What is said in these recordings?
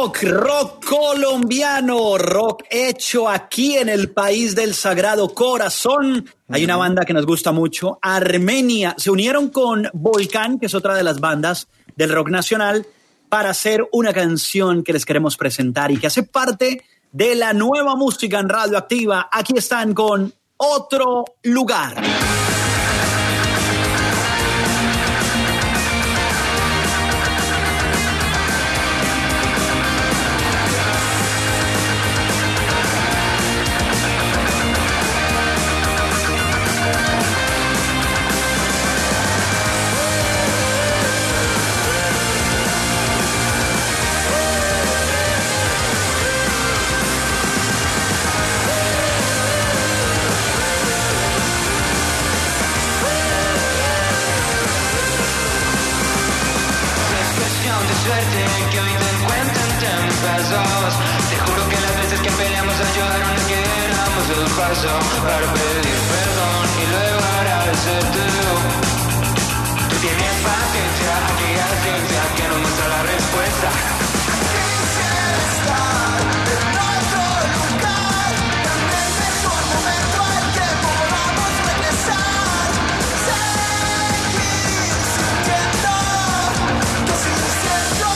rock colombiano, rock hecho aquí en el país del Sagrado Corazón. Hay una banda que nos gusta mucho, Armenia. Se unieron con Volcán, que es otra de las bandas del rock nacional, para hacer una canción que les queremos presentar y que hace parte de la nueva música en Radioactiva. Aquí están con Otro Lugar. Que hoy te encuentren en pedazos. Te juro que las veces que peleamos ayudaron a que diéramos el paso para pedir perdón y luego agradecerte. Tú tienes paciencia, aquella ciencia que nos muestra la respuesta. Quisiera estar en otro lugar, en el mejor momento al que podamos regresar. Seguir sintiendo que sigo siendo.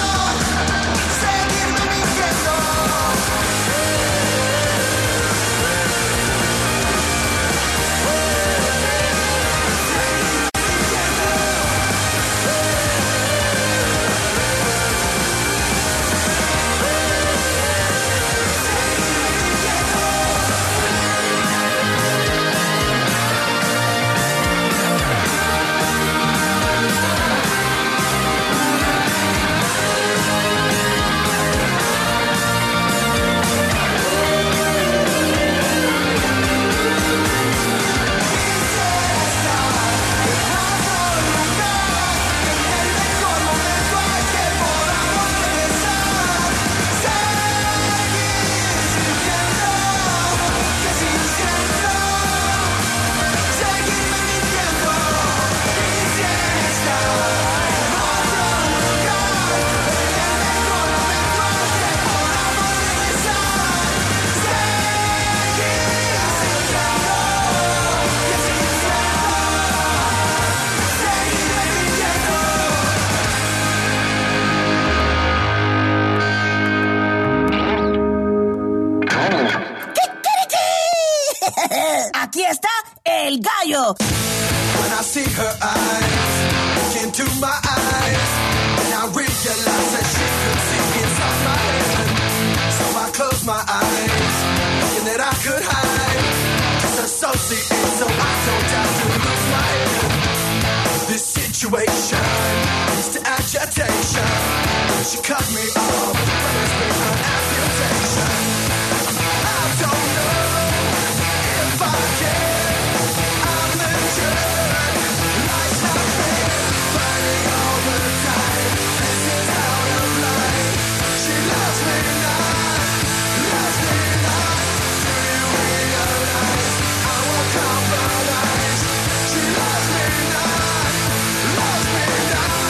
Aquí está el gallo. When I see her eyes look into my eyes, and I realize that she could see inside my head. So I close my eyes, thinking that I could hide, disassociate so I don't have to lose my head. This situation leads to agitation. She cut me off, but there's been an amputation. I don't know if I can. I'm a jerk. Life's not fair. Fighting all the time. This is out of line. She loves me not. Loves me not. Do you realize I won't compromise? She loves me not. Loves me not.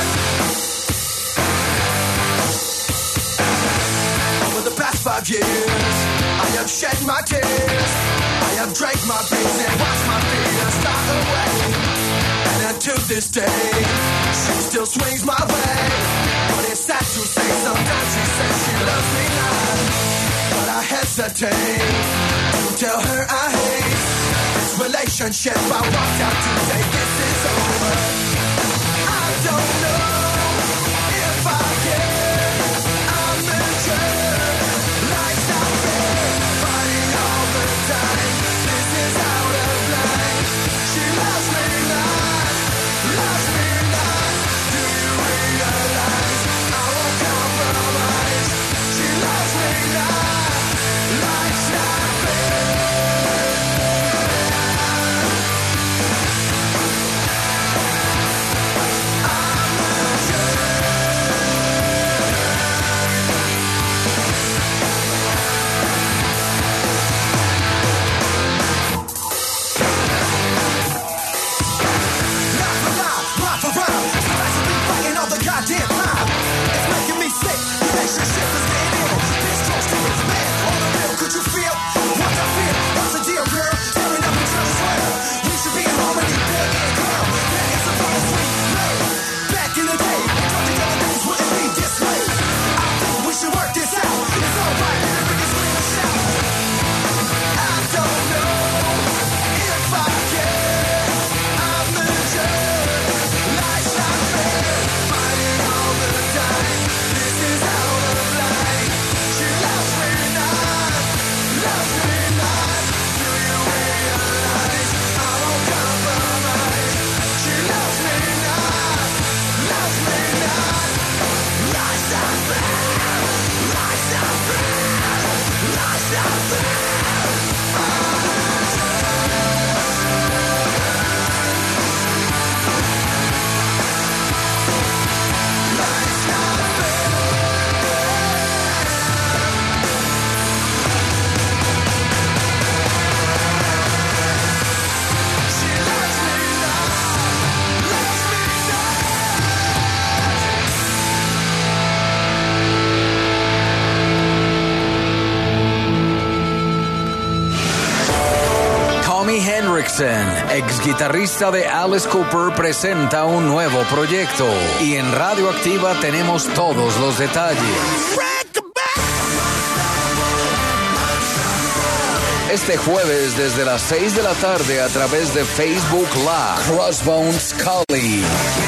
Over the past 5 years, I have shed my tears. I have drank my pains and watched my fears fly away. And to this day, she still swings my way. But it's sad to say, sometimes she says she loves me not. But I hesitate to tell her I hate this relationship. I walked out today, this is over. I don't know if I can. I'm a jerk. Life's not fair. Fighting all the time. This is out of line. She loves me not. Loves me not. Do you realize I won't compromise? She loves me not. Life's not fair. Goddamn time. It's making me sick. Relationship is Jackson, ex guitarrista de Alice Cooper, presenta un nuevo proyecto. Y en Radioactiva tenemos todos los detalles. Este jueves desde las 6 de la tarde a través de Facebook Live, Crossbones Collie.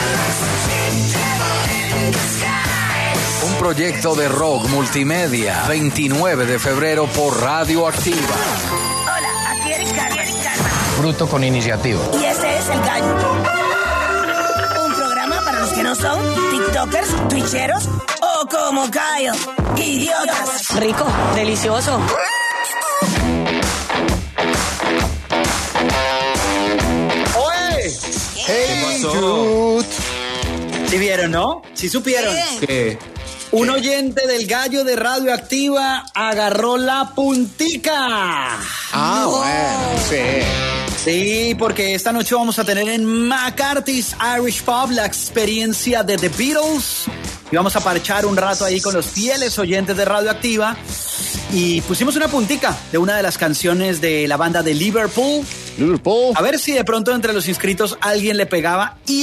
Un proyecto de rock multimedia, 29 de febrero por Radioactiva. Hola, aquí Eric Carmen. Bruto con iniciativa. Y este es El Gallo. Un programa para los que no son tiktokers, twitcheros o como Cayo, idiotas. Rico, delicioso. ¡Oye! Hey, dude. ¿Sí vieron, no? ¿Sí supieron? ¿Qué? Un oyente del Gallo de Radioactiva agarró la puntica. Bueno, sí. Sí, porque esta noche vamos a tener en McCarthy's Irish Pub la experiencia de The Beatles. Y vamos a parchar un rato ahí con los fieles oyentes de Radioactiva. Y pusimos una puntica de una de las canciones de la banda de Liverpool. A ver si de pronto entre los inscritos alguien le pegaba. Y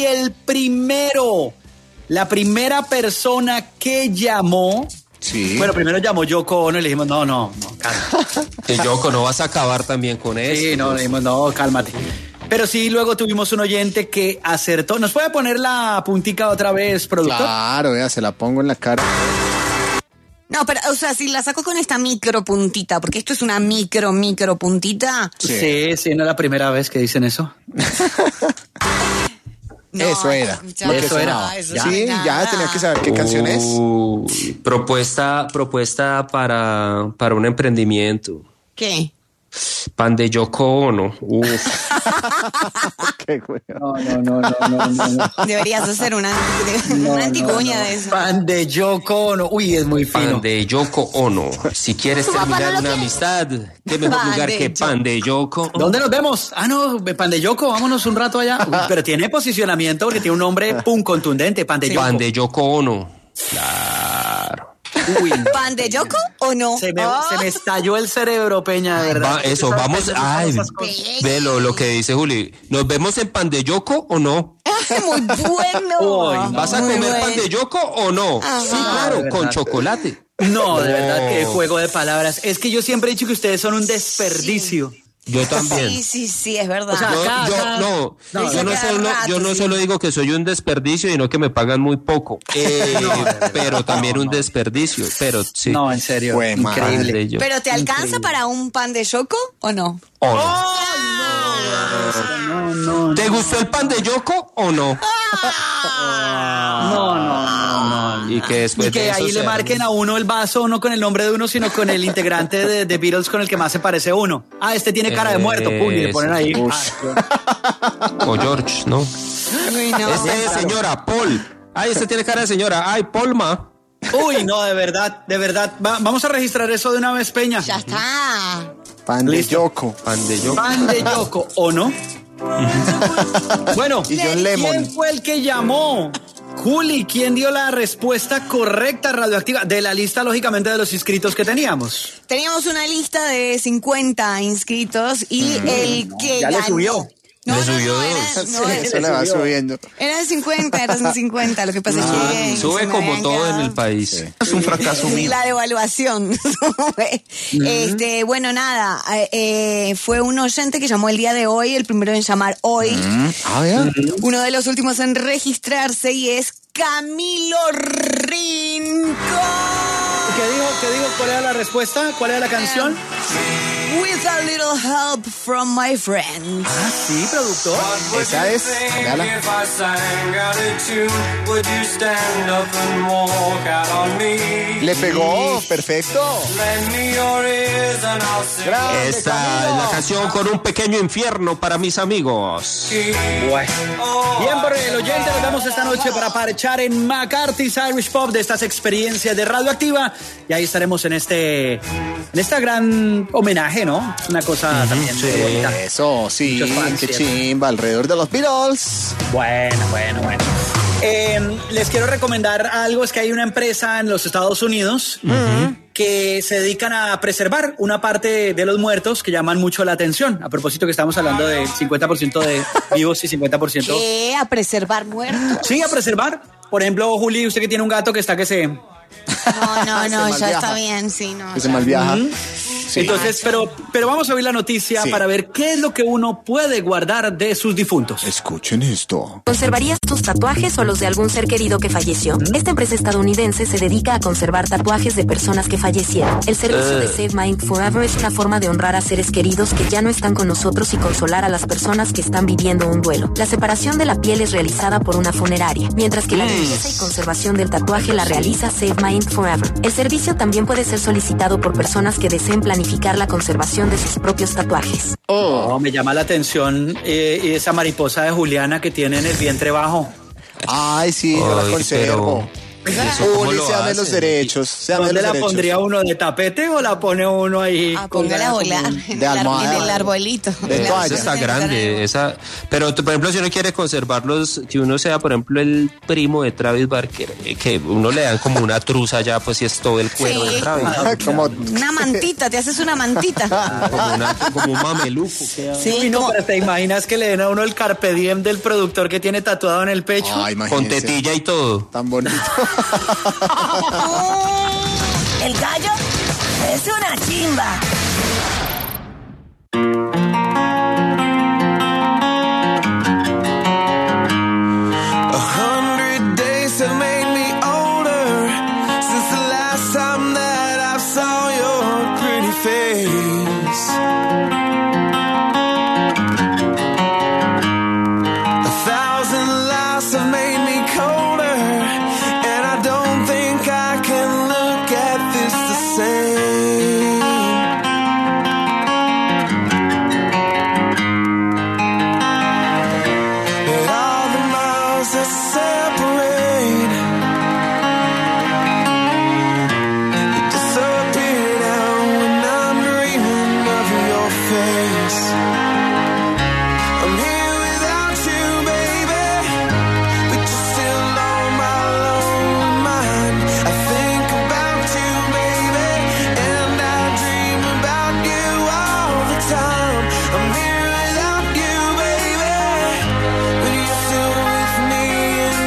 la primera persona que llamó... Sí. Bueno, primero llamó Yoko Ono y le dijimos, no, calma. Yoko, no vas a acabar también con eso. Sí, no, le dijimos, no, cálmate. Pero sí, luego tuvimos un oyente que acertó. ¿Nos puede poner la puntica otra vez, productor? Claro, vea, se la pongo en la cara. No, pero, o sea, si la saco con esta micro puntita, porque esto es una micro puntita. Sí, no es la primera vez que dicen eso. No, Eso era. ya, Lo que eso era. sonaba. eso Sí, nada. ya tenía que saber qué canción es. Propuesta para un emprendimiento. ¿Qué? Pan de Yoko Ono. Uf. Qué güey. No. Deberías hacer una anticuña de eso. Pan de Yoko Ono. Uy, es muy fino. Pan de Yoko Ono. Si quieres terminar una amistad, qué mejor Pan lugar de que Pan de Yoko. ¿Dónde nos vemos? No, Pan de Yoko, vámonos un rato allá. Uy, pero tiene posicionamiento porque tiene un nombre contundente, Pan de Yoko. Pan de Yoko Ono. Claro. Uy, ¿Pan de Yoko o no? se me estalló el cerebro, Peña, de verdad. Eso, vamos. Ay, ve lo que dice Juli. ¿Nos vemos en Pan de Yoko o no? Muy bueno. Uy, ¿Vas a Muy comer bueno. pan de Yoko o no? Sí, claro, de con verdad. chocolate. No, de verdad, que juego de palabras. Es que yo siempre he dicho que ustedes son un desperdicio. Yo también. Sí, es verdad. O sea, Yo no solo digo que soy un desperdicio, sino que me pagan muy poco. Pero también un desperdicio. Pero sí. No, en serio, Fue increíble. De yo. ¿Pero te alcanza para un pan de Yoko o no? ¿O no? ¿Te gustó el pan de Yoko o no? No. Y que después Y que de eso ahí le se- marquen a uno el vaso, no con el nombre de uno, sino con el integrante de The Beatles con el que más se parece uno. Este tiene cara de muerto, pum, y le ponen ahí. O George, ¿no? Uy, no. Este es señora Paul. Ay, este tiene cara de señora. Ay, Paulma. Uy, no, de verdad. Vamos a registrar eso de una vez, Peña. Ya está. Pan de Listo. Yoko. Pan de Yoko. Pan de Yoko, ¿o no? Bueno, Y John Lemon. ¿quién fue el que llamó? Juli, ¿quién dio la respuesta correcta Radioactiva? De la lista, lógicamente, de los inscritos que teníamos. Teníamos una lista de 50 inscritos y el que Ya le ganó... subió. Le subió Eso le va subiendo. Era de 50, era de 50. Lo que pasa es que... Sube se me como habían todo en quedado- el país. Es un fracaso mío. La devaluación. sube. Bueno, nada, fue un oyente que llamó el día de hoy, el primero en llamar hoy, Vea. uno de los últimos en registrarse y es Camilo Rincón. ¿Qué dijo? ¿Cuál era la respuesta? ¿Cuál era la canción? With a little help from my friends. Ah, sí, productor. Esa es. Véala. Le pegó. Perfecto. Grande, Esta Camilo. es la canción con un pequeño infierno para mis amigos. Bueno. Bien, por el oyente, nos vemos esta noche para parchar en McCarthy's Irish Pub de estas experiencias de Radioactiva. Y ahí estaremos en este gran homenaje, ¿no? Una cosa también muy bonita. Eso, sí. Muchos fans, Qué ¿cierto? chimba. Alrededor de los Beatles. Bueno. Les quiero recomendar algo, es que hay una empresa en los Estados Unidos que se dedican a preservar una parte de los muertos que llaman mucho la atención. A propósito que estamos hablando de 50% de vivos y 50%... ¿Qué? ¿A preservar muertos? Sí, a preservar. Por ejemplo, Juli, usted que tiene un gato que está que se... No, Se ya malviaja. está bien, sí, no. Que se malviaja. Sí. Entonces, pero vamos a oír la noticia Sí. para ver qué es lo que uno puede guardar de sus difuntos. Escuchen esto. ¿Conservarías tus tatuajes o los de algún ser querido que falleció? Esta empresa estadounidense se dedica a conservar tatuajes de personas que fallecieron. El servicio de Save My Ink Forever es una forma de honrar a seres queridos que ya no están con nosotros y consolar a las personas que están viviendo un duelo. La separación de la piel es realizada por una funeraria, mientras que la limpieza y conservación del tatuaje la realiza Save My Ink Forever. El servicio también puede ser solicitado por personas que deseen planificar la conservación de sus propios tatuajes. Oh, me llama la atención esa mariposa de Juliana que tiene en el vientre bajo. Ay, sí, yo la Ay, conservo. ¿Eso cómo Uli, lo se dame los hacen? derechos. Se dame ¿Dónde los la derechos. pondría uno? ¿De tapete o la pone uno ahí? Ah, póngala a volar en de almohada. en el arbolito. De toalla. Esa está grande, esa. Pero por ejemplo, si uno quiere conservarlos, si uno sea, por ejemplo, el primo de Travis Barker, que uno le dan como una truza ya, pues si es todo el cuero Sí. de Travis. Como Una mantita, te haces una mantita. Como un mameluco. Sí, Uy, no, como- pero ¿te imaginas que le den a uno el carpe diem del productor que tiene tatuado en el pecho? Ay, Con imagínense. tetilla y todo. Tan bonito. El gallo es una chimba. A 100 days have made me older since the last time that I saw your pretty face. 1,000 lives have made me colder, and I don't think I can look at this the same. And all the miles that separate disappear now when I'm dreaming of your face. I'm here without you, baby, but you're still on my lonely mind. I think about you, baby, and I dream about you all the time. I'm here without you, baby, but you're still with me and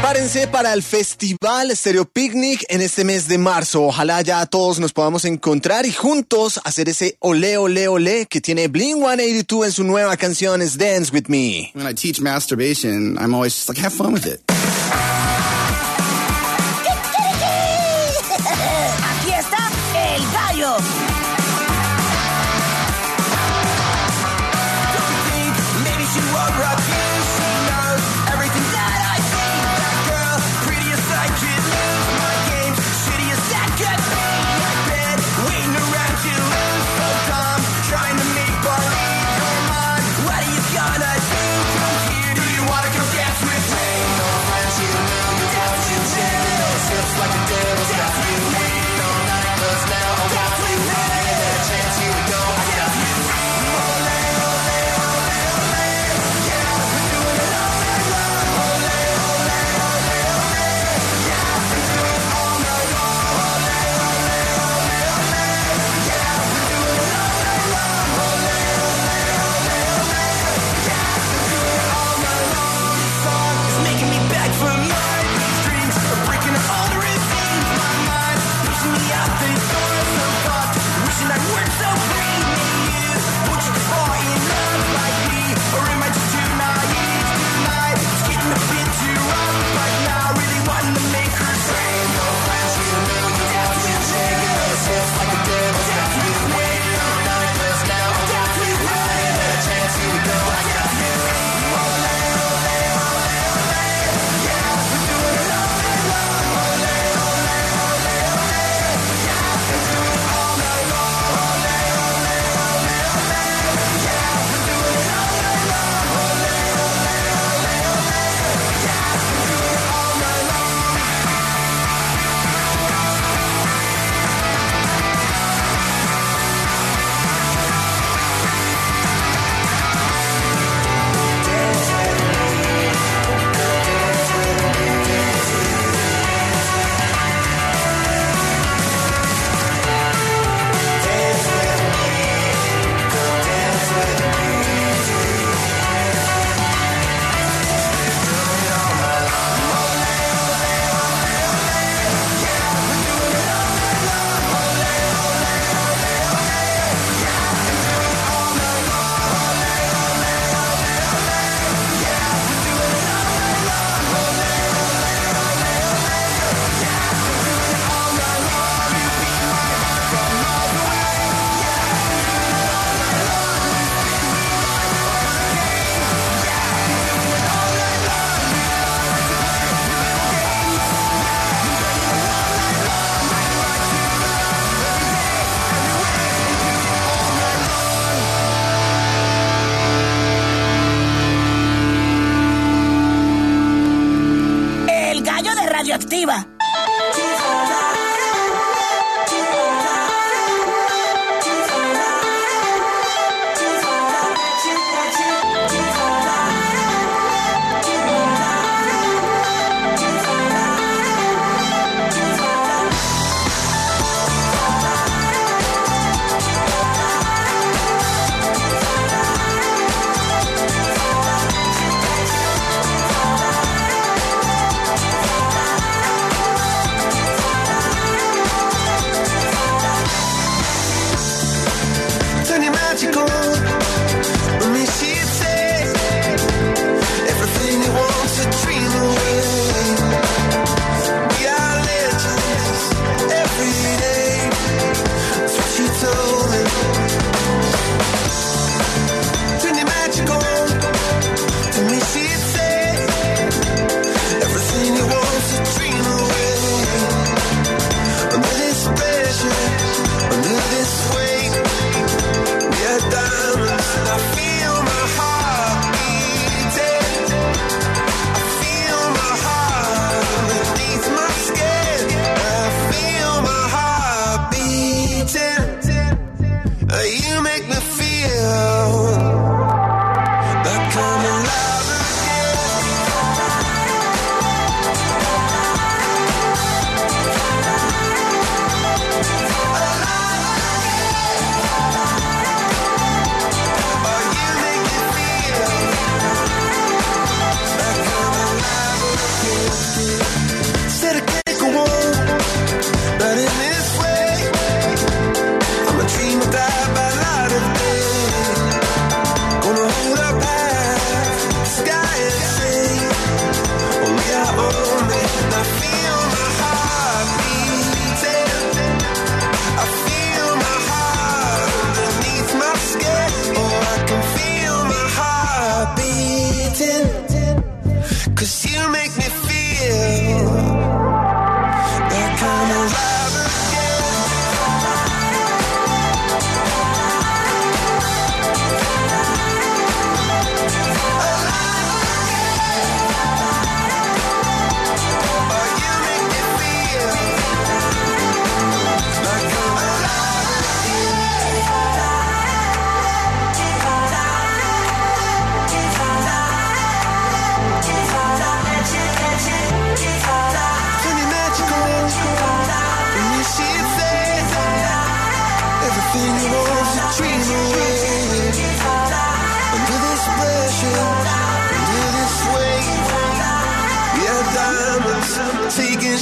prepárense para el Festival Stereo Picnic en este mes de marzo. Ojalá ya todos nos podamos encontrar y juntos hacer ese olé, olé, olé que tiene Blink-182 en su nueva canción es Dance With Me. When I teach masturbation, I'm always just like, have fun with it. Aquí está el gallo. Maybe she won't rock you. She knows everything that I see. That girl, pretty as I could lose my game. Shitty as that could be. My bed, waiting around to lose. So dumb, trying to make believe you're mine. What are you gonna do? Come here, do you wanna come dance with me? No friends, you know you want you chill. Sips like a devil's got you. All night, 'cause now I want you. Give it a chance, here we go. I got you. Radioactiva.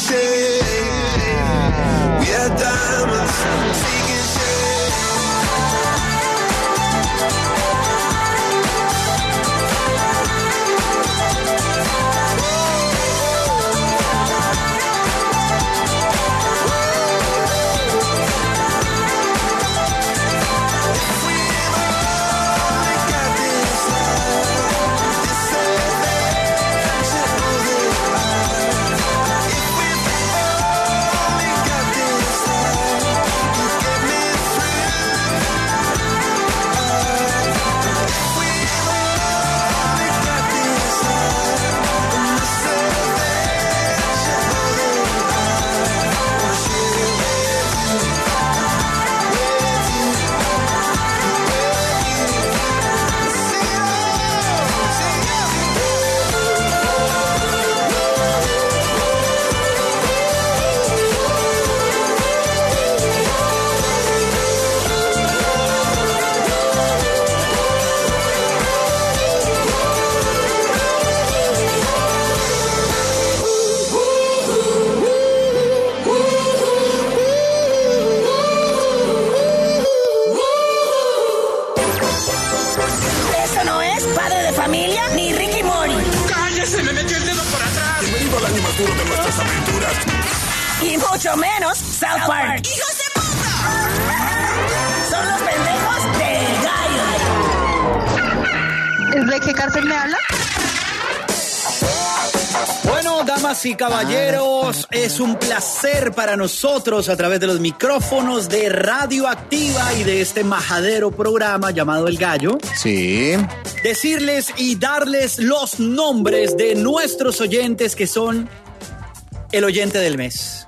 shape. We are diamonds taking shape. Eso no es Padre de Familia ni Ricky Mori. ¡Cállese! ¡Me metió el dedo por atrás! Bienvenido al año más duro de nuestras aventuras. Y mucho menos South Park. ¡Hijos de puta! Son los pendejos del gallo. ¿De qué cárcel me habla? Bueno, damas y caballeros, es un placer para nosotros a través de los micrófonos de Radioactiva y de este majadero programa llamado El Gallo, Sí. decirles y darles los nombres de nuestros oyentes que son el oyente del mes.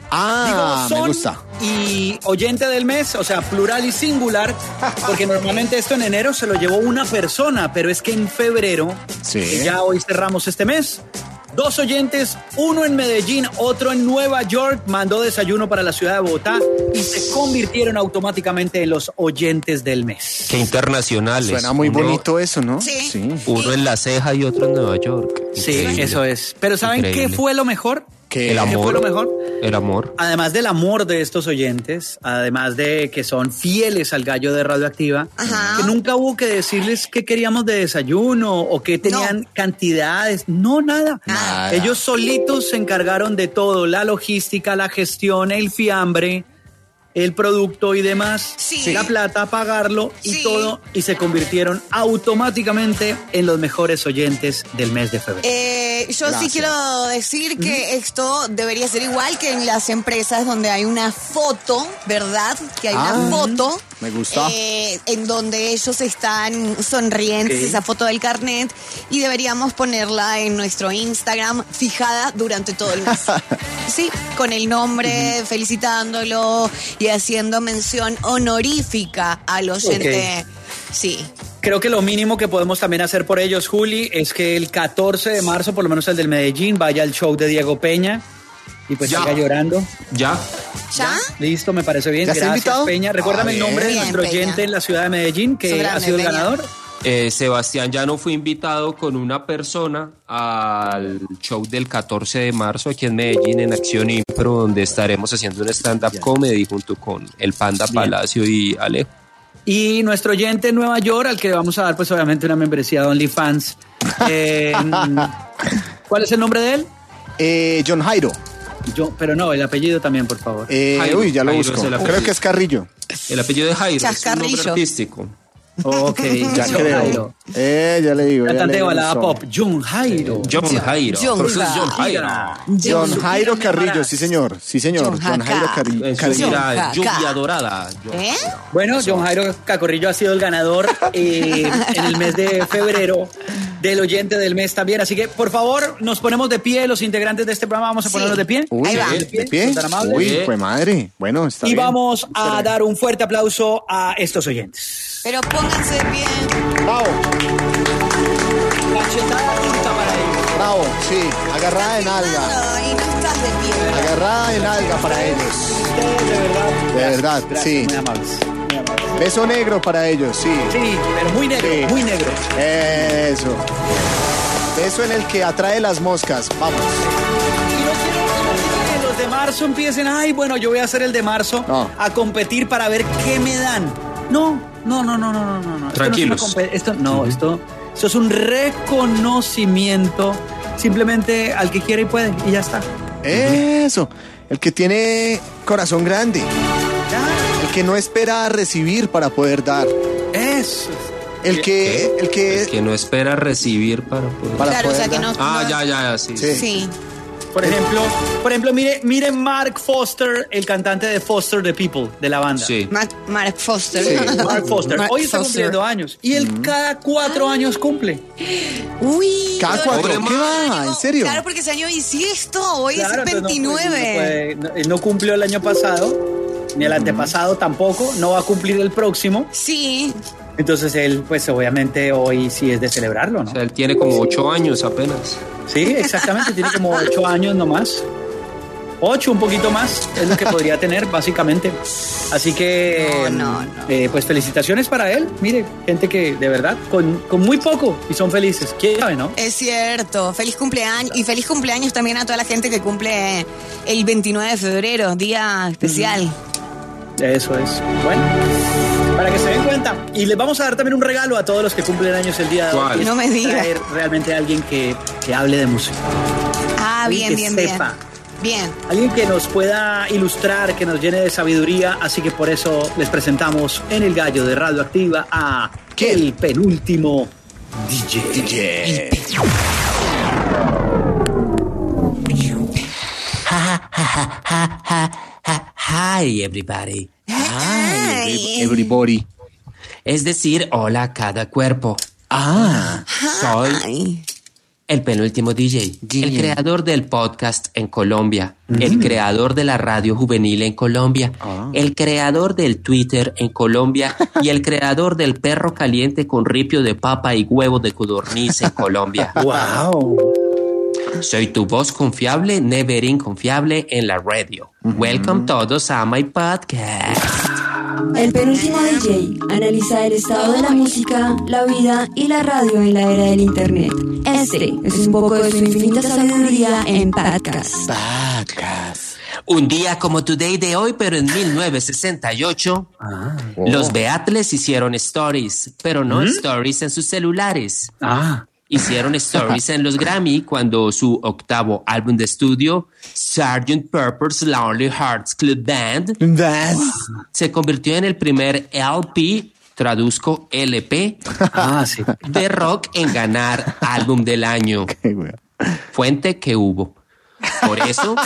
Ah, Digo, me gusta. Y oyente del mes, o sea, plural y singular, porque normalmente esto en enero se lo llevó una persona, pero es que en febrero, Sí. que ya hoy cerramos este mes, 2 oyentes, uno en Medellín, otro en Nueva York, mandó desayuno para la ciudad de Bogotá y se convirtieron automáticamente en los oyentes del mes. Qué internacionales. Suena muy Uno- bonito eso, ¿no? Sí. Uno en La Ceja y otro en Nueva York. Sí, Increíble. eso es. Pero ¿saben Increíble. qué fue lo mejor? Que El ¿Qué fue amor. lo mejor? El amor. Además del amor de estos oyentes, además de que son fieles al Gallo de Radioactiva, Ajá. que nunca hubo que decirles qué queríamos de desayuno o qué tenían cantidades, no, nada. Nada. Ellos solitos se encargaron de todo, la logística, la gestión, el fiambre, el producto y demás, Sí. la plata, pagarlo y Sí. todo, y se convirtieron automáticamente en los mejores oyentes del mes de febrero. Yo sí Gracias. quiero decir que esto debería ser igual que en las empresas donde hay una foto, ¿verdad? Que hay una foto. me gusta. En donde ellos están sonrientes, Ok. esa foto del carnet, y deberíamos ponerla en nuestro Instagram fijada durante todo el mes. Sí, con el nombre, felicitándolo y haciendo mención honorífica al oyente. Sí. Creo que lo mínimo que podemos también hacer por ellos, Juli, es que el 14 de marzo, por lo menos el del Medellín, vaya al show de Diego Peña y pues Ya. siga llorando. Ya. ¿Ya? Listo, me parece bien. ¿Ya está Gracias, invitado? Peña. Recuérdame el Bien. nombre de Bien, nuestro Peña. oyente en la ciudad de Medellín, Eso que ha grande, sido el Peña. ganador. Sebastián Llano fue invitado con una persona al show del 14 de marzo aquí en Medellín, en Acción Impro, donde estaremos haciendo un stand-up comedy junto con el Panda Palacio y Alejo. Y nuestro oyente en Nueva York, al que vamos a dar pues obviamente una membresía de OnlyFans. ¿Cuál es el nombre de él? John Jairo. Pero no, el apellido también, por favor. Jairo. Uy, ya lo Jairo busco. es el Creo apellido. que es Carrillo. El apellido de Jairo es un Chascarrillo. nombre artístico. Ok, Ya John creo. Jairo. Ya le digo. ya Cantante le de balada hizo. pop, John Jairo. John Jairo. John Profesor John Jairo. Jairo. John Jairo Carrillo, sí señor. Sí señor. John John Jairo Jaca. Carrillo. Eso Carrillo. será Jaca. lluvia dorada. ¿Eh? Bueno, John Jairo Cacorrillo ha sido el ganador en el mes de febrero del oyente del mes también. Así que, por favor, nos ponemos de pie, los integrantes de este programa, vamos a ponernos de pie. Uy, Ahí va. ¿de pie? ¿Son tan amables? Uy, pues madre. Bueno, está Y bien. vamos a dar un fuerte aplauso a estos oyentes. Pero pónganse bien. Bravo, Cachetada tinta para ellos. bravo, sí. Agarrada en alga. Y no estás de pie. Agarrada en alga para ellos. Ustedes, de verdad. De verdad, Gracias, sí. Muy amables. Muy amables. Beso negro para ellos, sí. Sí, pero muy negro, Sí. muy negro. Eso. Beso en el que atrae las moscas. Vamos. Y no quiero marzo empiecen, ay, bueno, yo voy a hacer el de marzo a competir para ver qué me dan. No. Tranquilos. Esto es un reconocimiento simplemente al que quiere y puede, y ya está. Eso, el que tiene corazón grande. El que no espera a recibir para poder dar. Eso. El que no espera recibir para poder. Claro, o sea que no. Ya, sí. Sí. Por ejemplo, mire Mark Foster, el cantante de Foster the People, de la banda. Sí. Mark Foster. Sí, Mark Foster. Mark Hoy está Foster. cumpliendo años. Y él cada 4 años cumple. Uy. ¿Cada 4? ¿Qué va? ¿En serio? Claro, porque ese año bisiesto, hoy Claro, es entonces 29. él no cumplió el año pasado, ni el antepasado tampoco, no va a cumplir el próximo. Sí. Entonces él, pues obviamente hoy sí es de celebrarlo, ¿no? O sea, él tiene como 8 años apenas. Sí, exactamente, tiene como 8 años nomás. 8, un poquito más, es lo que podría tener, básicamente. Así que, pues felicitaciones para él. Mire, gente que de verdad, con muy poco, y son felices. ¿Quién sabe, no? Es cierto. Feliz cumpleaños. Y feliz cumpleaños también a toda la gente que cumple el 29 de febrero, día especial. Eso es. Bueno, para que se den cuenta. Y les vamos a dar también un regalo a todos los que cumplen años el día de hoy. ¿Cuál? No me digas. Traer realmente a alguien que hable de música. Ah, Alguien bien, que bien, sepa. bien. Alguien que nos pueda ilustrar, que nos llene de sabiduría. Así que por eso les presentamos en El Gallo de Radioactiva a el penúltimo DJ. Hi, everybody. Everybody. Es decir, hola a cada cuerpo. Soy el penúltimo DJ, el creador del podcast en Colombia, el creador de la radio juvenil en Colombia, el creador del Twitter en Colombia y el creador del perro caliente con ripio de papa y huevo de codorniz en Colombia. ¡Wow! Soy tu voz confiable, never inconfiable en la radio. Welcome todos a my podcast. El penúltimo DJ analiza el estado de la música, la vida y la radio en la era del internet. Este es un poco de su infinita sabiduría en podcast. Un día como Today de hoy, pero en 1968, los Beatles hicieron stories, pero no stories en sus celulares. Hicieron stories en los Grammy cuando su octavo álbum de estudio, Sgt. Pepper's Lonely Hearts Club Band, se convirtió en el primer LP, traduzco LP, de rock en ganar álbum del año. Fuente que hubo. Por eso,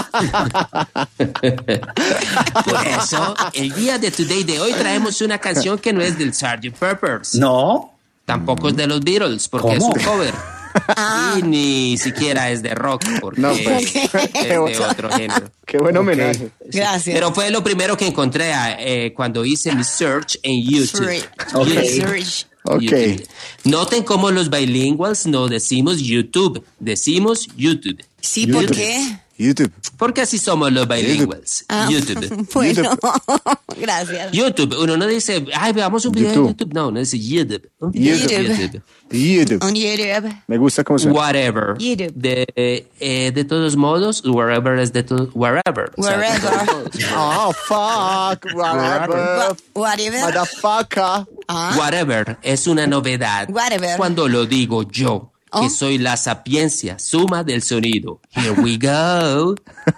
el día de Today de hoy traemos una canción que no es del Sgt. Pepper's. No. Tampoco es de los Beatles, porque es un cover. Y ni siquiera es de rock, porque es de otro género. Qué buen homenaje. Gracias. Pero fue lo primero que encontré cuando hice mi search en YouTube. YouTube. Noten cómo los bilingües no decimos YouTube, decimos YouTube. Sí, ¿por qué? YouTube. Porque así somos los bilingües. YouTube. Bueno, gracias. YouTube. Uno no dice, ay, veamos un video de YouTube. No, no dice YouTube. Un video de YouTube. On YouTube. Me gusta cómo suena. Whatever. YouTube. De todos modos, wherever es de todo. Wherever. Wherever. Oh, fuck. Whatever. Whatever. Motherfucker. Whatever es una novedad. Whatever. Cuando lo digo yo, que soy la sapiencia suma del sonido. Here we go.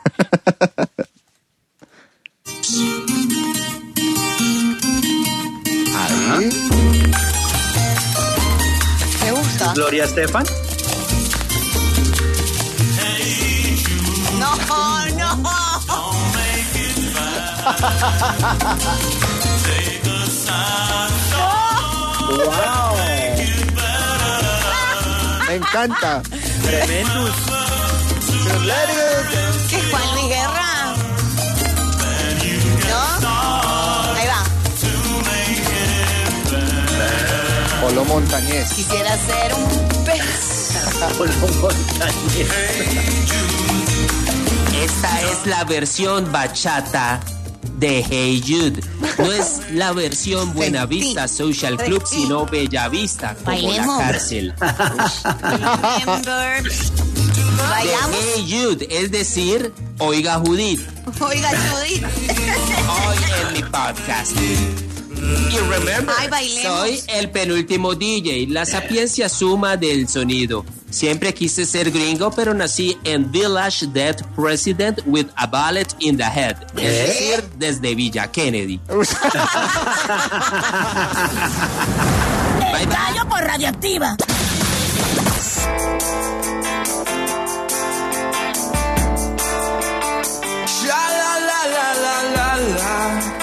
Ahí. Me gusta. Gloria Estefan. No, no. ¡Wow! Me encanta. Tremendos. ¿Qué es Juan Luis Guerra? ¿No? Ahí va. Polo Montañés. Quisiera ser un pez. Esta es la versión bachata de Hey Jude. No es la versión Buenavista Social Club, sino Bellavista, como Bailemos. la cárcel. Remember. ¿Bailamos? Hey Jude, es decir, oiga Judith. Oiga, Judith. Hoy en mi podcast. Y remember, Ay, bailemos. soy el penúltimo DJ, la sapiencia suma del sonido. Siempre quise ser gringo, pero nací en Village Dead President with a bullet in the head. Es decir, desde Villa Kennedy. El gallo por Radioactiva. Sha la la la la la la.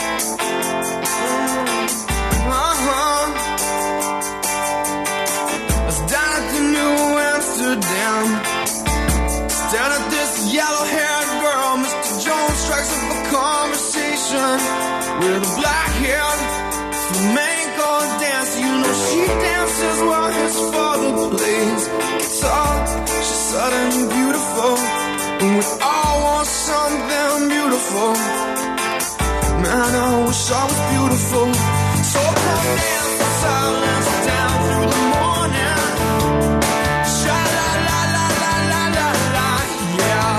I was down at the New Amsterdam. Stared at this yellow-haired girl. Mr. Jones strikes up a conversation with a black-haired flamenco dance. You know she dances while his father plays guitar. She's sudden and beautiful, and we all want something beautiful. Man, I wish I was beautiful. So come dance in silence down through the morning. Sha la la la la la la la, yeah.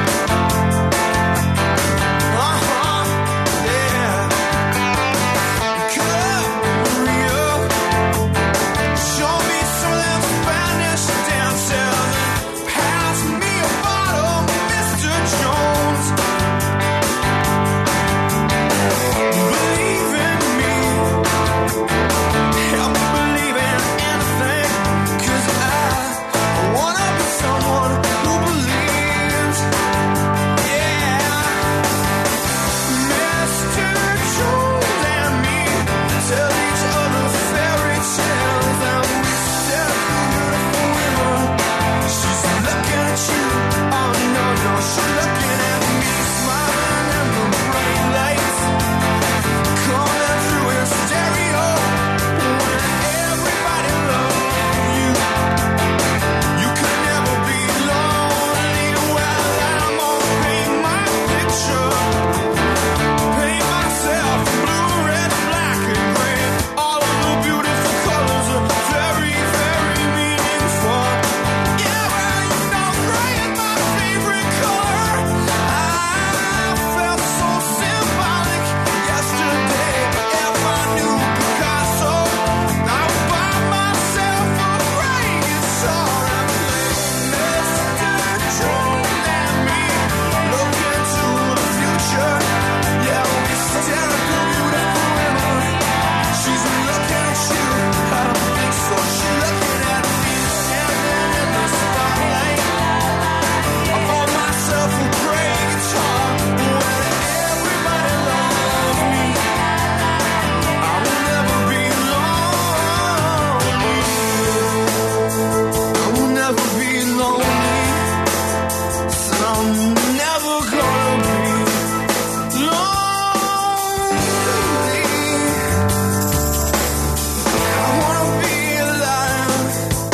Yeah. Korea, show me some of them Spanish dances. Pass me a bottle, Mr. Jones. Believe in me, help me believe in anything. 'Cause I wanna be someone who believes. Yeah, Mr. Jones and me tell each other fairy tales, and we stare at the beautiful women. She's looking at you, oh no, no, she's looking at me, smiling in the bright lights, coming through in stereo. When everybody loves you, you could never be lonely. Well, I'm gonna paint my picture, paint myself blue, red, black, and gray. All of the beautiful colors are very, very meaningful. Yeah, well, you know gray is my favorite color. I felt so symbolic yesterday. If I knew Picasso, I would buy myself a gray guitar and play Mr. Jones and me. Look into the future. Yeah, we stare at the beautiful women. She's looking at you. I don't think so. She's looking at me, standing in the spotlight. I bought myself a gray guitar. When everybody loves me, I will never be lonely. I will never be lonely. So I'm never gonna be lonely. I wanna be alive.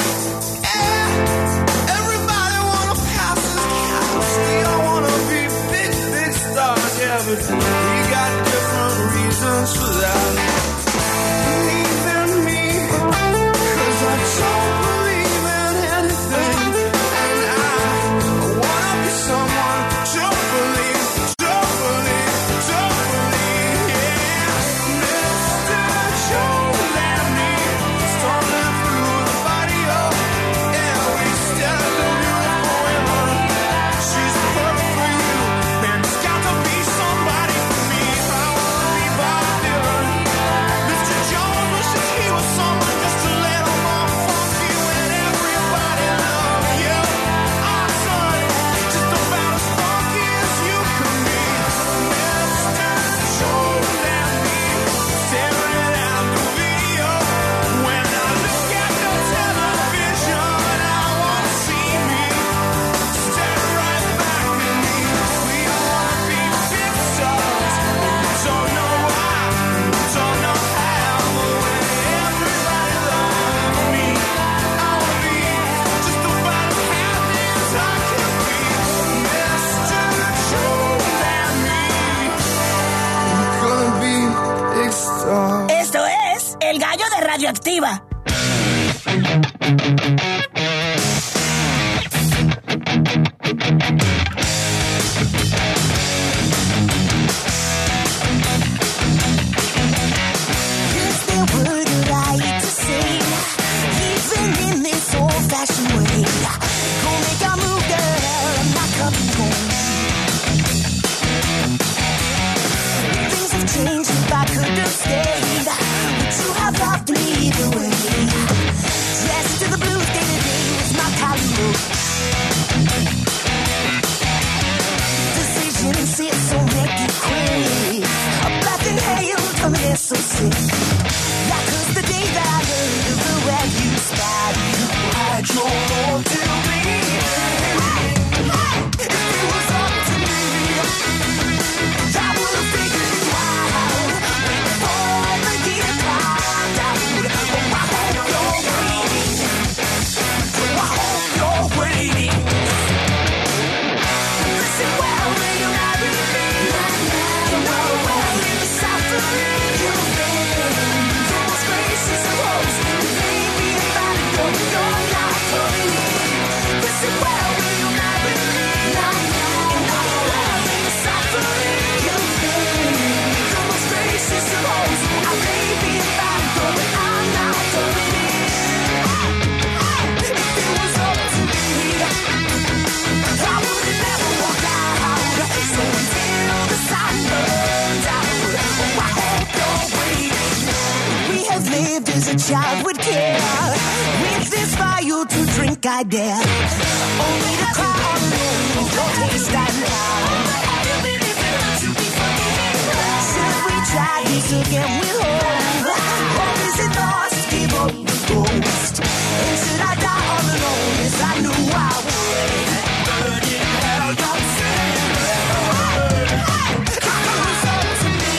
Yeah, everybody wanna pass this chemistry. I wanna be big, big stars. Yeah, but we got different reasons for that. Believe in me, 'cause I don't believe in anything. And I wanna be someone to believe, yeah. Mr. Jones and me, storming through the barrio. Yeah, we stare at the beautiful women. She's perfect for you, man, there's got to be somebody for me. I wanna be Bob Dylan. Mr. Jones wishes he was someone just a little more funky when everybody loves you. Our son, just about as funky as you can be. Mr. Jones and me, staring at the video. When I look at the television, I wanna see me stare right back at me. We wanna be big stars. Don't know why, don't know how, but when everybody loves me, I wanna be just about as happy as I can be. Mr. Jones and me, we're gonna be big stars. Esto es El Gallo de Radioactiva. stayed. Would you have loved me either way? Dressed in the blues, day to day was my Hollywood. Decisions sit so make you crave. A black and hail coming in so sick. That was the day that I heard of the way you spied. Why'd you want to be? If it was up to me, I would have figured it out. Before the year climbed out. Oh, I hope you're waiting. Oh, I hope you're waiting. Listen, well, you're not with me. You know, well, you're suffering. You've been those gracious hoes. Maybe if I don't, you're not coming in. Listen, well, you're not with me. You know, well, you're suffering. You've been those gracious hoes. Maybe if I don't, I'm not coming in. If it was up to me, I would never walk out. So until the sun burns out, oh, I hope you're waiting. We have lived as a child would care. With this fire to drink, I dare. Only to cry on the road, don't taste that now. Should we try this again, we'll hold. Or is it lost, give up the ghost? And should I die all alone as I knew I would? But in hell, don't say it was up to me.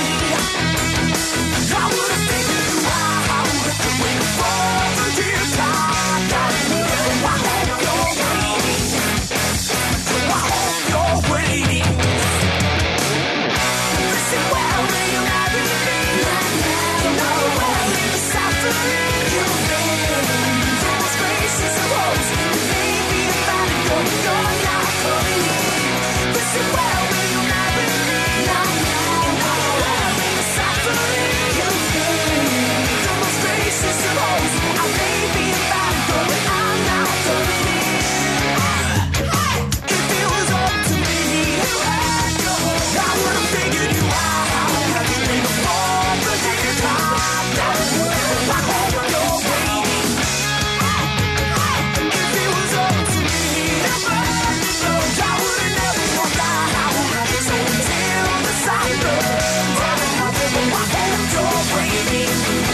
I would have figured you out. When before the year climbed out. Oh, I hope you're waiting. Oh, I hope you're waiting. Listen, well, you're not with me. You know, well, you're suffering. You've been those gracious hoes. Maybe if I don't, you're not coming in. Listen, well, you're not with me. You know, well, you're suffering. You've been those gracious hoes. Maybe if I don't, I'm not coming in. If it was up to me, I would have figured you out. Before the year climbed out. I hope you're waiting. If it was up to me, I would have never walked out. So until the sun burns out, oh, I hope you're waiting.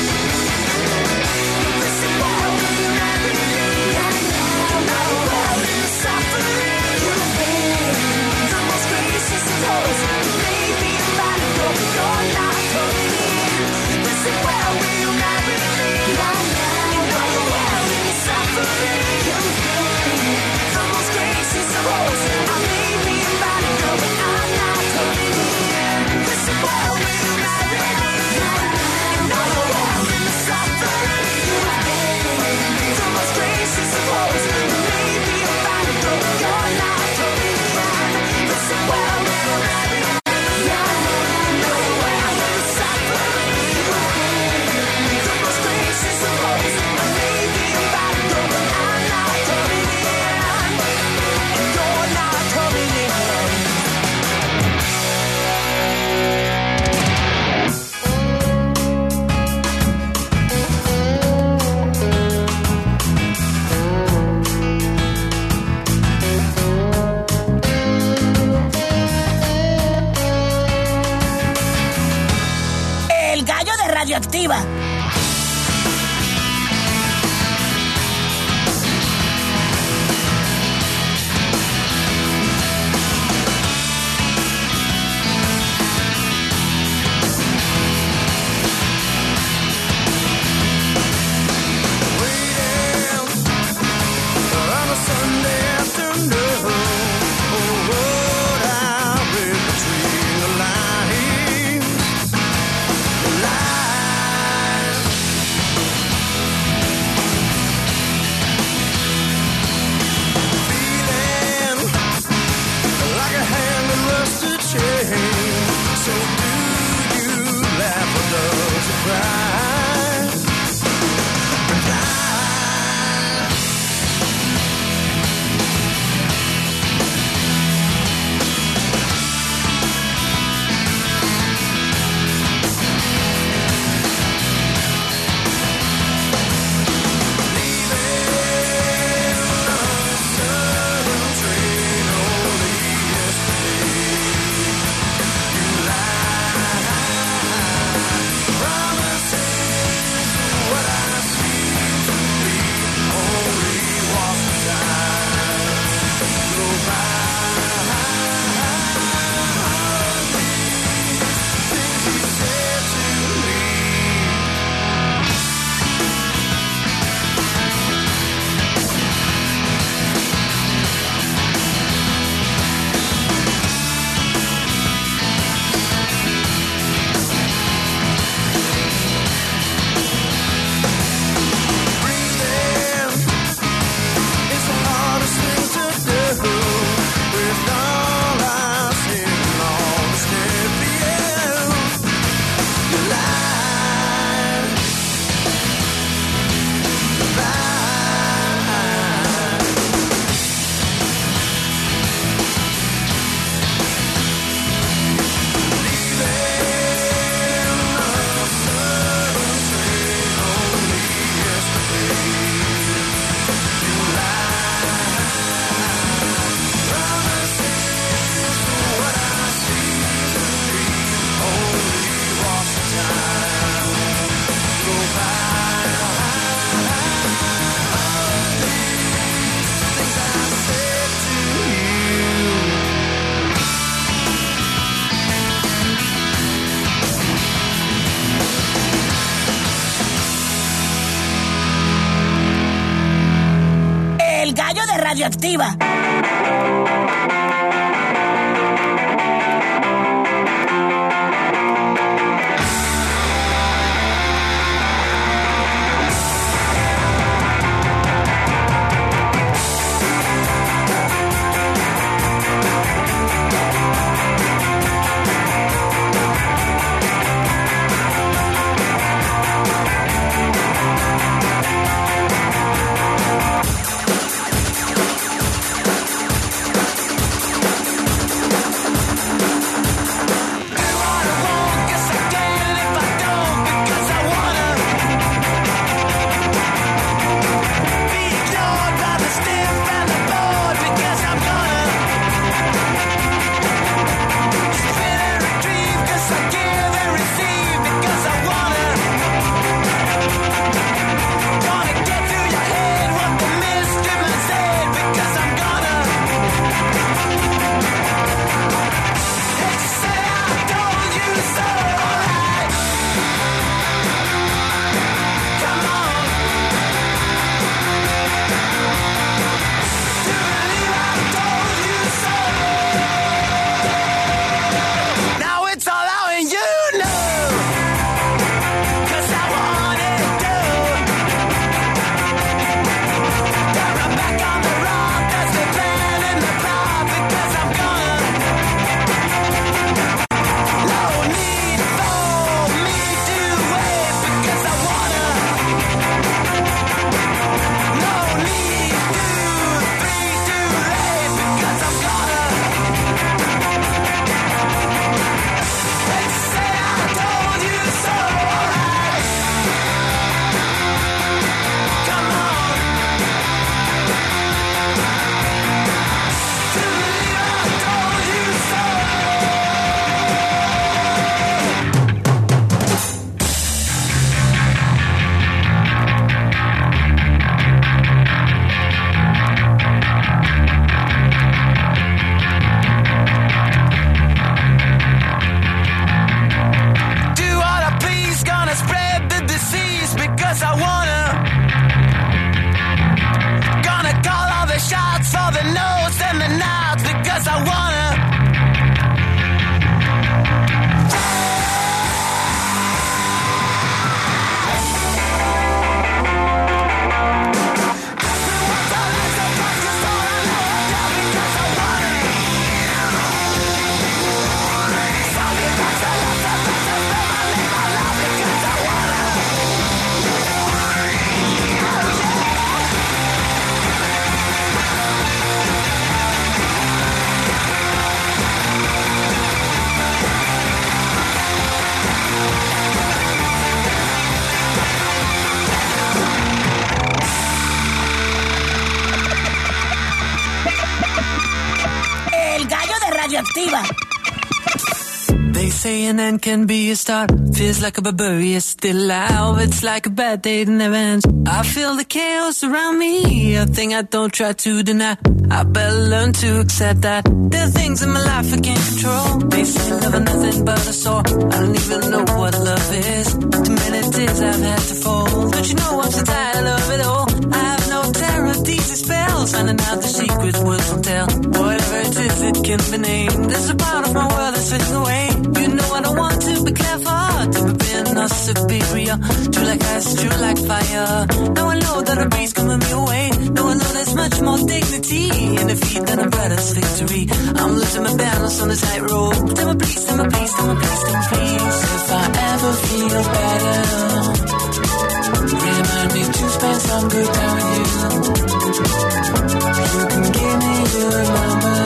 Listen, well, you're not with me. You know, well, you're suffering. You've been the most gracious of hoes. Maybe if I don't, you're not coming in. Listen, well, you're not with me. You know, well, you're suffering. You've been the most gracious of hoes. Maybe if I don't, I'm not coming in. Listen, well, you're not with me. You know, well, you're suffering. You've been the most gracious of hoes. Maybe if I don't, you're not coming in. Listen, well, you're not with me. You know, well, you're suffering. You've been the most gracious of hoes. Maybe if I don't, I'm not coming in. And you're not coming in. El gallo de Radioactiva. On a Sunday afternoon, I read between the lines. Radioactiva. Radioactiva. They say an end can be a start. Feels like a barbarian still alive. It's like a bad day that never ends. I feel the chaos around me, a thing I don't try to deny. I better learn to accept that there are things in my life I can't control. They say love is nothing but a sore. I don't even know what love is. Too many days I've had to fall. Don't you know I'm so tired of it all? I have no terror of these spells. Finding out the secret words will tell. Whatever it is, it can be named. There's a part of my world that's fading away. You know I don't want to be clever, to be being not superior. True like ice, true like fire. Now I know that a breeze coming me away. Now I know there's much more dignity in defeat than a brother's victory. I'm losing my balance on the tightrope. Tell me please, tell me please, tell me please, tell me please. If I ever feel better, remind me to spend some good time with you. You can give me your number.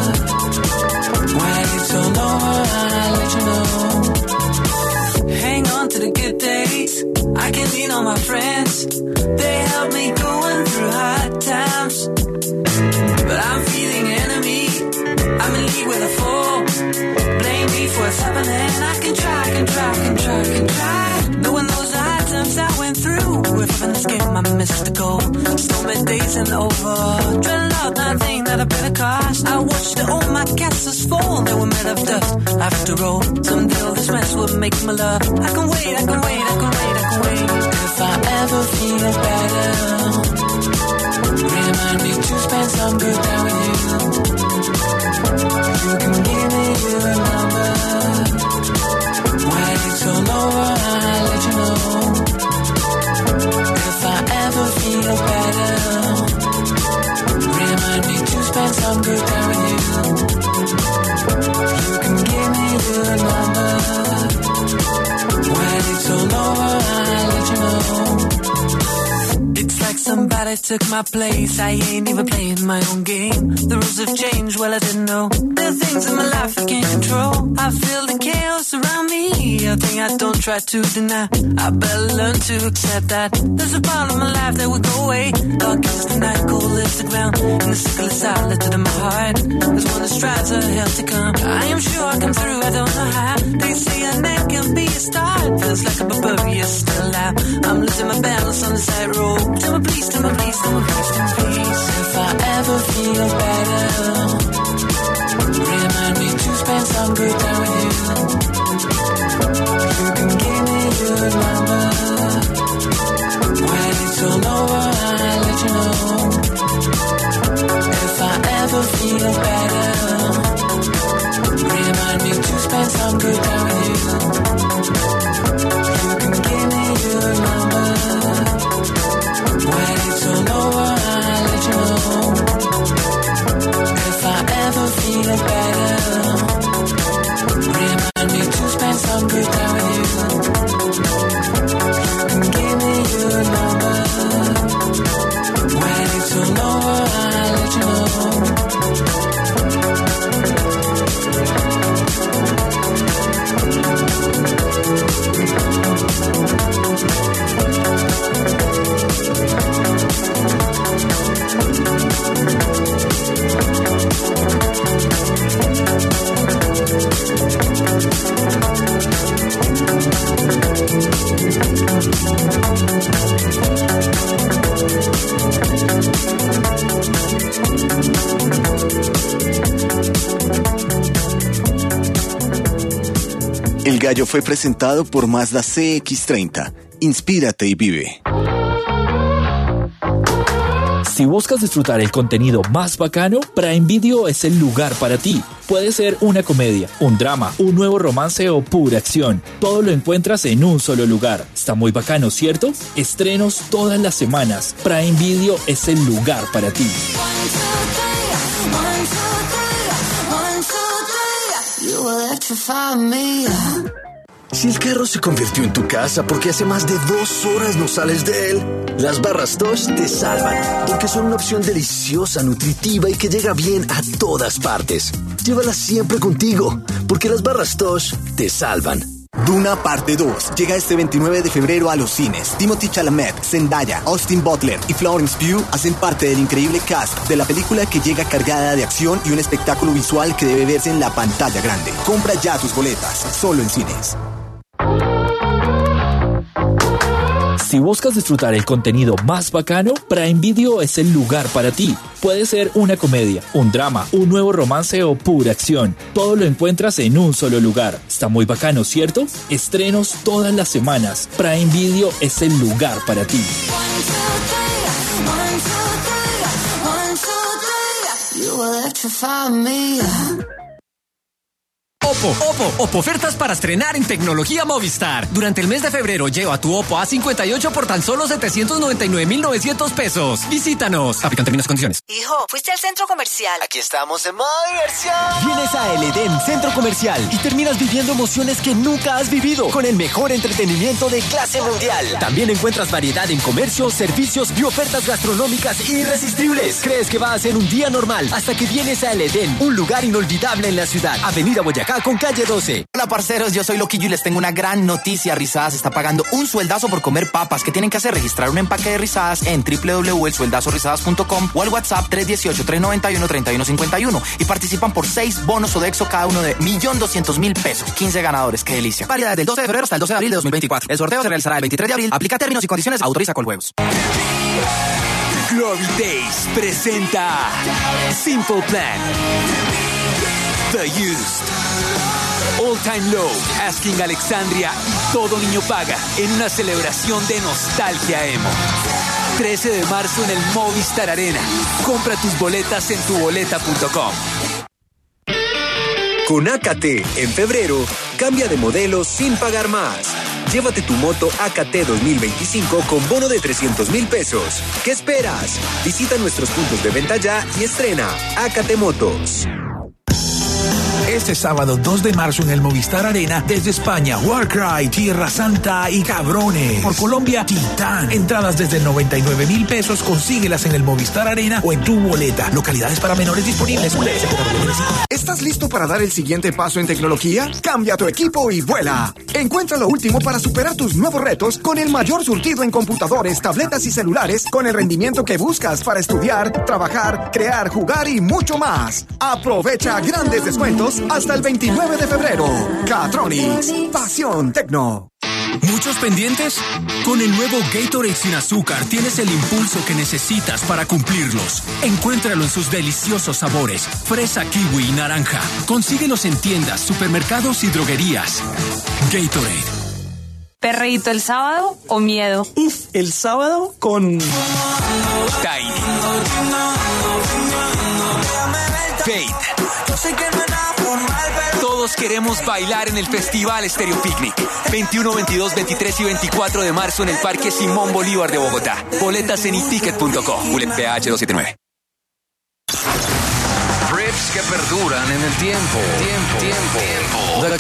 When it's all over, I'll let you know. Hang on to the good days. I can lean on my friends. They help me going through hard times. But I'm feeling enemy. I'm in league with a foe. Blame me for what's happening. I can try. Knowing those hard times I went through. If in this game I missed the goal. Stormy days and over. Dreading out nothing that I better cost. I watched all my castles fall. They were made of dust. After all, someday all this mess will make me love. I can wait. If I ever feel better, Remind me to spend some good time with you. You can give me your number. When it's all over, I'll let you know. If I ever feel better, remind me to spend some good time with you. You can give me your number. When it's all over, I'll let you know. It's like somebody took my place. I ain't even playing my own game. The rules have changed, well I didn't know. There are things in my life I can't control. I feel the chaos around me, a thing I don't try to deny. I better learn to accept that there's a part of my life that will go away. Dark is the night, cold lives the ground, and the sickle is outlet in my heart. There's one that strives a hell to come. I am sure I come through, I don't know how. They say a neck can be a start. Feels like a barbarian still alive. I'm losing my balance on the side road. Tell me please, tell me please, tell me please, tell me please. If I ever feel better, remind me to spend some good time with you. You can give me your number. When it's all over, I'll let you know. If I ever feel better, remind me to spend some good time with you. You can give me your number. When it's all over, I'll let you know. If I ever feel better, remind me to spend some good time with you. You can give me your number. When it's all over, I'll let you know. El Gallo fue presentado por Mazda CX-30. Inspírate y vive. Si buscas disfrutar el contenido más bacano, Prime Video es el lugar para ti. Puede ser una comedia, un drama, un nuevo romance o pura acción. Todo lo encuentras en un solo lugar. Está muy bacano, ¿cierto? Estrenos todas las semanas. Prime Video es el lugar para ti. Si el carro se convirtió en tu casa porque hace más de 2 horas no sales de él, las barras Tosh te salvan, porque son una opción deliciosa, nutritiva y que llega bien a todas partes. Llévalas siempre contigo, porque las barras Tosh te salvan. Duna Parte 2 llega este 29 de febrero a los cines. Timothée Chalamet, Zendaya, Austin Butler y Florence Pugh hacen parte del increíble cast de la película que llega cargada de acción y un espectáculo visual que debe verse en la pantalla grande. Compra ya tus boletas, solo en cines. Si buscas disfrutar el contenido más bacano, Prime Video es el lugar para ti. Puede ser una comedia, un drama, un nuevo romance o pura acción. Todo lo encuentras en un solo lugar. Está muy bacano, ¿cierto? Estrenos todas las semanas. Prime Video es el lugar para ti. Oppo, ofertas para estrenar en tecnología Movistar. Durante el mes de febrero lleva tu Oppo A58 por tan solo 799,900 pesos. Visítanos. Aplican términos y condiciones. Hijo, ¿fuiste al centro comercial? Aquí estamos en modo diversión. Vienes a El Edén Centro Comercial y terminas viviendo emociones que nunca has vivido con el mejor entretenimiento de clase mundial. También encuentras variedad en comercio, servicios y ofertas gastronómicas irresistibles. Crees que va a ser un día normal hasta que vienes a El Edén, un lugar inolvidable en la ciudad. Avenida Boyacá con calle 12. Hola parceros, yo soy Loquillo y les tengo una gran noticia. Rizadas está pagando un sueldazo por comer papas. ¿Qué tienen que hacer? Registrar un empaque de Rizadas en www.elsueldazorizadas.com o al WhatsApp 318-391-3151 y participan por 6 bonos Sodexo, cada uno de 1.200.000 pesos. 15 ganadores, qué delicia. Válida del 12 de febrero hasta el 12 de abril de 2024. El sorteo se realizará el 23 de abril. Aplica términos y condiciones. Autoriza Coljuegos. Glory Days presenta Simple Plan, The Used, All Time Low, Asking Alexandria y Todo Niño Paga en una celebración de nostalgia emo. 13 de marzo en el Movistar Arena. Compra tus boletas en tuboleta.com. Con AKT, en febrero, cambia de modelo sin pagar más. Llévate tu moto AKT 2025 con bono de 300,000 pesos. ¿Qué esperas? Visita nuestros puntos de venta ya y estrena AKT Motos. Este sábado 2 de marzo en el Movistar Arena, desde España, Warcry, Tierra Santa y Cabrones. Por Colombia, Titán. Entradas desde 99,000 pesos, consíguelas en el Movistar Arena o en tu boleta. Localidades para menores disponibles. ¿Estás listo para dar el siguiente paso en tecnología? Cambia tu equipo y vuela. Encuentra lo último para superar tus nuevos retos con el mayor surtido en computadores, tabletas y celulares, con el rendimiento que buscas para estudiar, trabajar, crear, jugar y mucho más. Aprovecha grandes descuentos hasta el 29 de febrero. Catronics, pasión tecno. ¿Muchos pendientes? Con el nuevo Gatorade sin azúcar tienes el impulso que necesitas para cumplirlos. Encuéntralo en sus deliciosos sabores, fresa, kiwi y naranja. Consíguelos en tiendas, supermercados y droguerías. Gatorade. ¿Perreíto el sábado o miedo? El sábado con Tiny. Fate. Todos queremos bailar en el Festival Stereo Picnic. 21, 22, 23 y 24 de marzo en el Parque Simón Bolívar de Bogotá. Boletas en iticket.com. PH 279. Riffs que perduran en el tiempo. The